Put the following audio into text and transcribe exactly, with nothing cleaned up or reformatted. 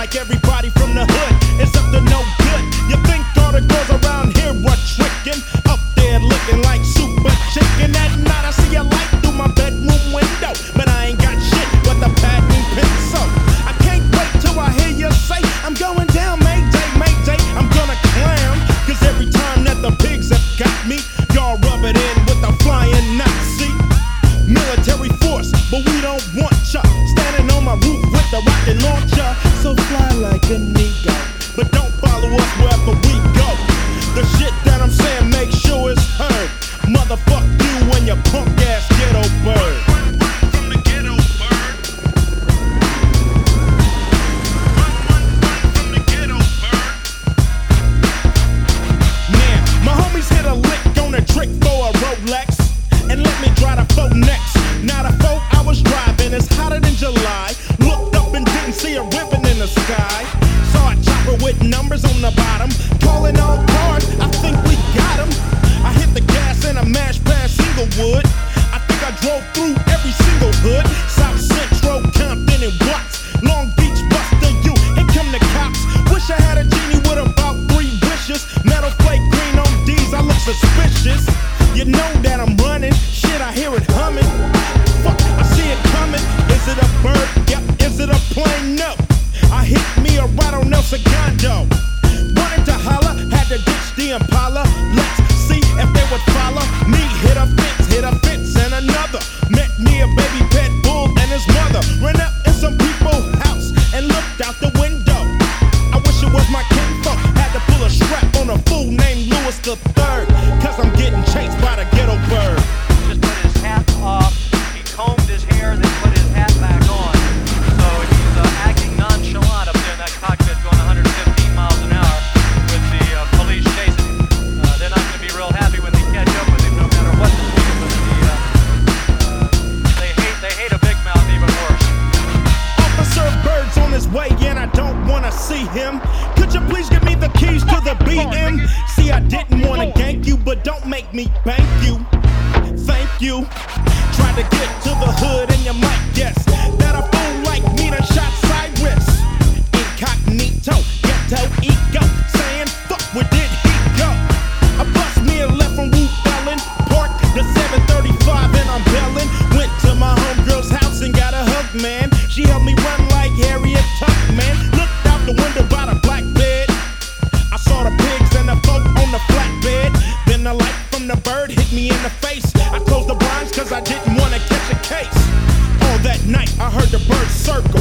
like everybody from the hood. It's up to no good. You think all the girls around here were tricking? Up there looking like super chicken. At night I see a light through my bedroom window, but I ain't got shit but the pad and pencil. I can't wait till I hear you say, I'm going down, Mayday, Mayday. I'm gonna clown, cause every time that the pigs have got me, y'all rub it in with the flying Nazi. Military force, but we don't want ya standing on my roof with the rocket launcher. So fly like a nigga, but don't follow us wherever we go. The shit that I'm saying, make sure it's heard. Motherfuck you and your punk ass ghetto bird. Run, run, run from the ghetto bird. Run, run, run from the ghetto bird. Now, my homies hit a lick on a trick for a Rolex and let me try the phone next. Now the phone I was driving, it's hotter than July. Looked up and didn't see a ribbon in the sky. Saw a chopper with numbers on the bottom. Calling all cars, I think we got 'em. I hit the gas and I mashed past Inglewood. I think I drove through every single hood. South Central, Compton and Watts. Long Beach, Buster, you, here come the cops. Wish I had a genie with about three wishes. Metal flake green on D's, I look suspicious. You know that I'm running, shit I hear it humming. Fuck, I see it coming. Is it a bird? Yep. Is it a plane? No. I hit me a ride on El Segundo. Wanted to holler, had to ditch the Impala. Let's see if they would follow me. Hit a fence, hit a fence and another. Met me a baby pet bull and his mother. Ran up in some people's house and looked out the window. I wish it was my kinfolk. Had to pull a strap on a fool named Louis the Third. Cause I'm getting chased by the ghetto bird. Just put his hat off, he combed his hair, then put his hat back on. So he's uh, acting nonchalant up there in that cockpit going one hundred fifteen miles an hour with the uh, police chasing him. Uh, they're not going to be real happy when they catch up with him, no matter what the speed, but the, uh, uh, they hate they hate a big mouth even worse. Officer Bird's on his way and I don't wanna see him. Could you please give me the keys to the B M? See, I didn't wanna gank you, but don't make me bank you. Thank you. Tried to get to the hood and you might guess that a fool like me done shot Cyrus. Incognito, ghetto ego, saying fuck where did he go? I bust me a left from Wu Ellen, parked the seven thirty-five and I'm belling. Went to my homegirl's house and got a hug, man. She helped me run like Harriet Tubman. Looked out the window by the black bed. I saw the pigs and the folk on the flatbed. Then the light from the bird hit me in the face. I closed the blinds cause I didn't want to catch a case. All that night I heard the bird circle.